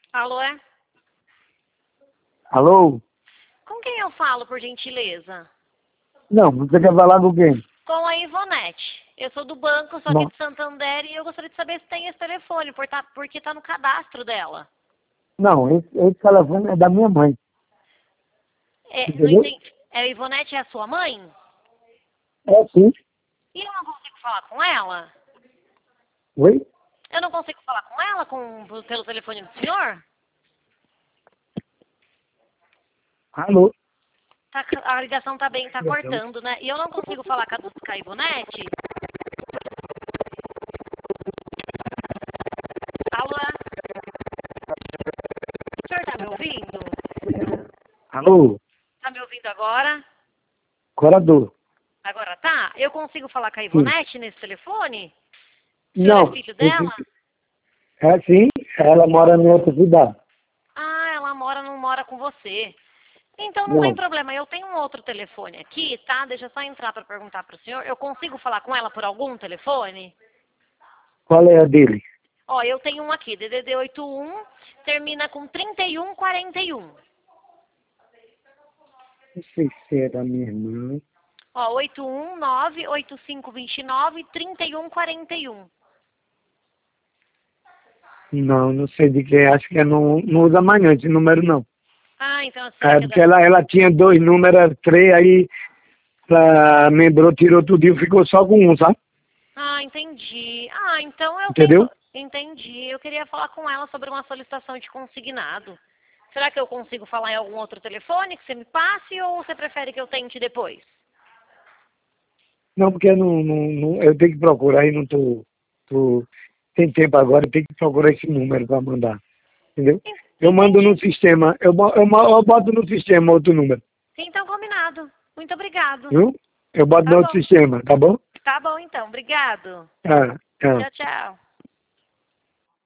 Alô, é? Alô? Com quem eu falo, por gentileza? Não, você quer falar com quem? Com a Ivonete. Eu sou do banco, sou aqui Não, de Santander e eu gostaria de saber se tem esse telefone, porque tá no cadastro dela. não, esse telefone é da minha mãe, Não entendeu? entendi. A Ivonete é a sua mãe? É sim. E eu não consigo falar com ela? Oi? Eu não consigo falar com ela pelo telefone do senhor? Alô? A ligação tá cortando, né? E eu não consigo falar com a Ivonete? Alô, é? O senhor tá me ouvindo? Alô? Tá me ouvindo agora? Corador? Agora tá? Eu consigo falar com a Sim. Ivonete nesse telefone? O senhor é Não, filho dela? é sim, ela mora em outra cidade. Ah, ela não mora com você. Então não tem Não, problema, eu tenho um outro telefone aqui, tá? Deixa eu só entrar para perguntar pro senhor. Eu consigo falar com ela por algum telefone? qual é a dele? Ó, eu tenho um aqui, DDD 81, termina com 3141. Não sei se é da minha irmã. Ó, 819-8529-3141. Não, não sei de quem, acho que não usa mais não, esse número não. Ah, então será É que é porque da... ela tinha dois números, três, aí ela lembrou, tirou tudo e ficou só com um, sabe? Ah, entendi. Ah, então eu tenho... Entendeu? Entendi. Eu queria falar com ela sobre uma solicitação de consignado. Será que eu consigo falar em algum outro telefone que você me passe ou você prefere que eu tente depois? Não, porque eu tenho que procurar e não tô tem tempo agora, eu tenho que procurar esse número para mandar, entendeu? Eu mando no Entendi. sistema, eu boto no sistema outro número, Então, combinado. Muito obrigado. viu? Eu boto Tá no outro bom. sistema, tá bom? Tá bom, então. Obrigado. Ah, tá. Tchau, tchau.